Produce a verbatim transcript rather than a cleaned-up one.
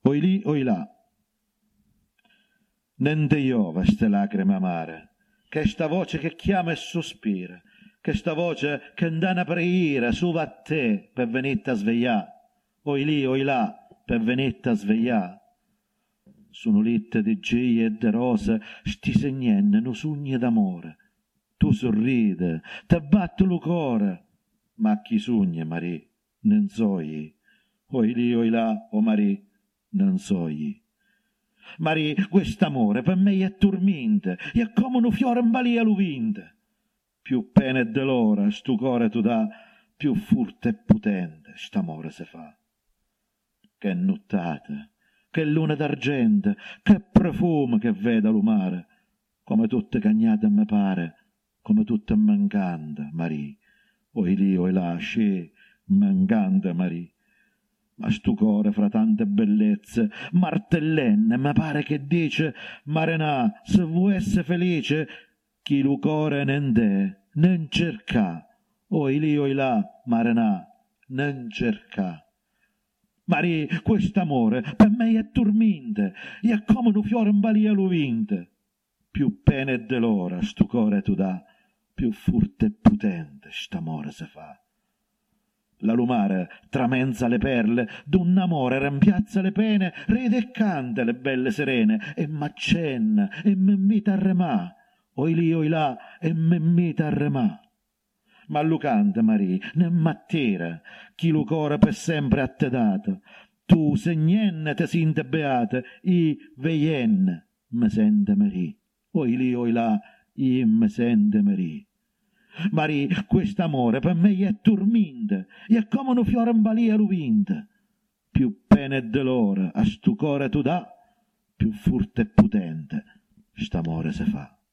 oi lì, oi là. Nente iova ste lacrime amare, che sta voce che chiama e sospira, che sta voce che andana preghiera su va a te per venirti a svegliare, oi lì, oi là, per venirti a svegliare. Sono litte di gioia e di rose, sti segnenne nu sogni d'amore. Tu sorride, te batte lo cuore, ma chi sogna, Marì, non sogni. Oi lì, oi là, o Marì, non sogni. Marì, quest'amore per me è tormente, è come un fiore in balia l'uvinte. Più pena e dolore stu cuore tu dà, più furto e potente st'amore se fa. Che nottate, che luna d'argento, che profumo che veda lo mare, come tutte cagnate me pare, come tutte mancante, Marì. Oi lì, oi là, sce, mancante, Marì. Ma stu cuore fra tante bellezze, martellenne, mi pare che dice, Marenà, se vuoi essere felice, chi lo cuore non te, non cerca. Oi lì, oi là, Marenà, non cerca. Marì, quest'amore per me è turminte, è come un fiore in balia l'uvinte. Più pena e dolore stu cuore tu dà, più furto e potente st'amore se fa. La lumare tramenza le perle, d'un amore rimpiazza le pene, ride e canta le belle serene, e m'accenna, e m'invita a remà, oi lì, oi là, e m'invita a remà. Ma lu canta, Marì, ne m'attira, chi lo cuore per sempre a te dato. Tu, segnenne, te sinte beata, i veienne, me sente Marì, oi lì, oi là, i me sente Marì. Marì, quest'amore per me è turminte, è come un fiore in balia l'uvinte. Più pena e dolore a stu cuore tu dà, più furto e potente st'amore se fa.